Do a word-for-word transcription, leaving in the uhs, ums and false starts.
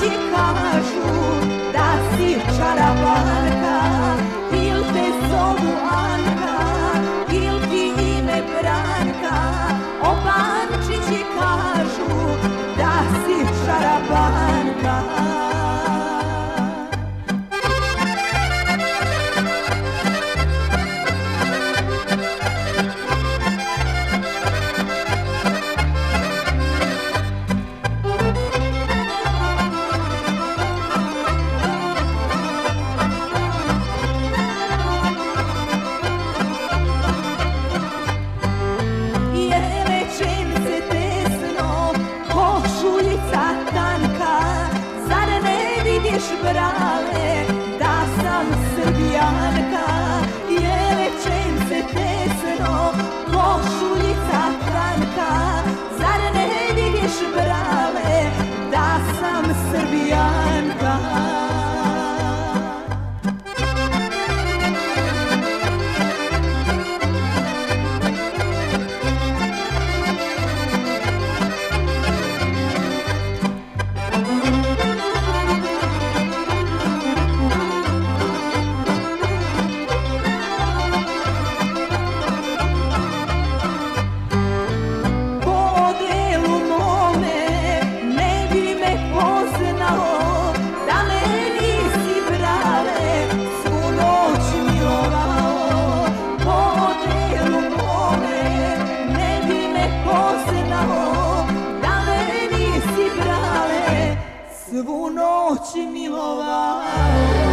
Pančići kažu da si čarabanka, il te zovu Anka, il ti ime Branka. O Pančići kažu da si čarabanka. Brale, da sam Srbijanka, jelečence tesno, košuljica tanka. Zar ne vidiš, brale, da sam Srbijanka? Svu noć milovao.